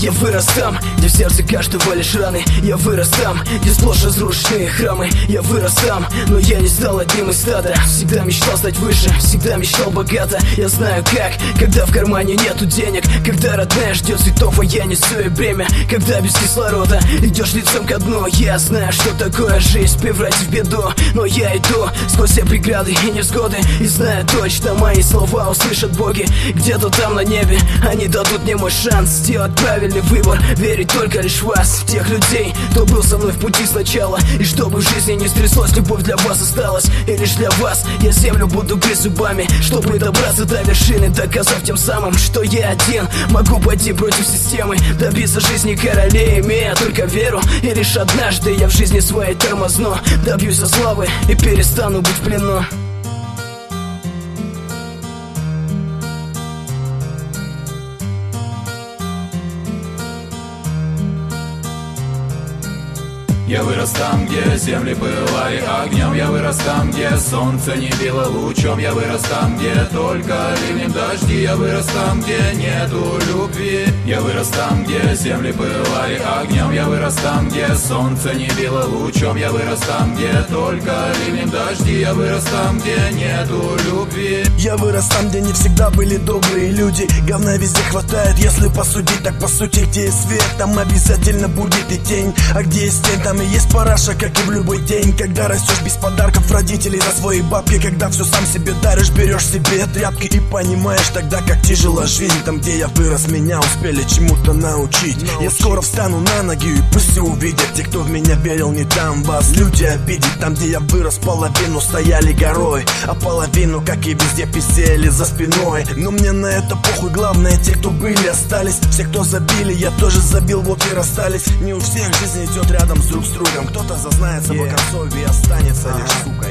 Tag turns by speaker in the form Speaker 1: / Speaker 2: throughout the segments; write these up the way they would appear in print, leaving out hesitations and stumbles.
Speaker 1: Я вырос там, где в сердце каждого лишь раны. Я вырос там, где сплошь разрушенные храмы. Я вырос там, но я не стал одним из стада. Всегда мечтал стать выше, всегда мечтал богато. Я знаю как, когда в кармане нету денег, когда родная ждет цветов, а я несу ей бремя. Когда без кислорода идешь лицом ко дну. Я знаю, что такое жизнь, превратить в беду. Но я иду сквозь все преграды и невзгоды, и знаю точно, мои слова услышат боги. Где-то там на небе они дадут мне мой шанс сделать правильный выбор, верить только лишь в вас, в тех людей, кто был со мной в пути сначала. И чтобы в жизни не стряслось, любовь для вас осталась. И лишь для вас я землю буду грызть зубами, чтобы добраться до вершины, доказав тем самым, что я один могу пойти против системы, добиться жизни королей, имея только веру. И лишь однажды я в жизни своей тормозну, добьюсь славы и перестану быть в плену.
Speaker 2: Я вырос там, где земли пылали огнем. Я вырос там, где солнце не било лучом. Я вырос там, где только ливнем дожди. Я вырос там, где нету любви. Я вырос там, где земли пылали огнем. Я вырос там, где солнце не било лучом. Я вырос там, где только ливнем дожди. Я вырос там, где нету любви.
Speaker 3: Я вырос там, где не всегда были добрые люди. Говна везде хватает, если посудить, так по сути, где есть свет, там обязательно будет и тень. А где есть тень, там и есть параша, как и в любой день. Когда растешь без подарков родителей за свои бабки, когда все сам себе даришь, берешь себе тряпки и понимаешь тогда, как тяжела жизнь. Там, где я вырос, меня успели чему-то научить. Я скоро встану на ноги, и пусть все увидят те, кто в меня верил, не дам вас люди обидеть. Там, где я вырос, половину стояли горой, а половину, как и везде, писали за спиной. Но мне на это похуй, главное, те, кто были, остались. Все, кто забили, я тоже забил, вот и расстались. Не у всех жизнь идет рядом друг с другом. Кто-то зазнается в оконцове и останется лишь сукой.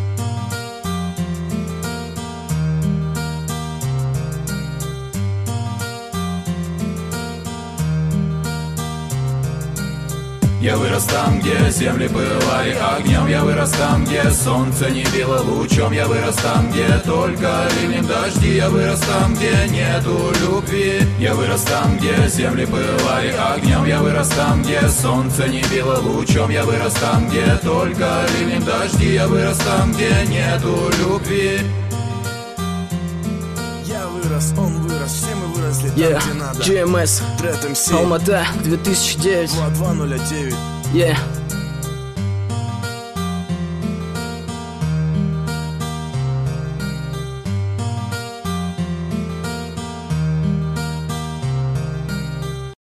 Speaker 2: Я вырос там, где земли пылали огнем. Я вырос там, где солнце не било лучом. Я вырос там, где только ливнем дожди. Я вырос там, где нету любви. Я вырос там, где земли пылали огнем. Я вырос там, где солнце не било лучом. Я вырос там, где только ливнем дожди. Я вырос там, где нету любви.
Speaker 3: Я вырос, он вырос, все мы выросли там, где надо.
Speaker 1: GMS,
Speaker 3: Трет МС,
Speaker 1: Алмата, 2009.
Speaker 3: 2209.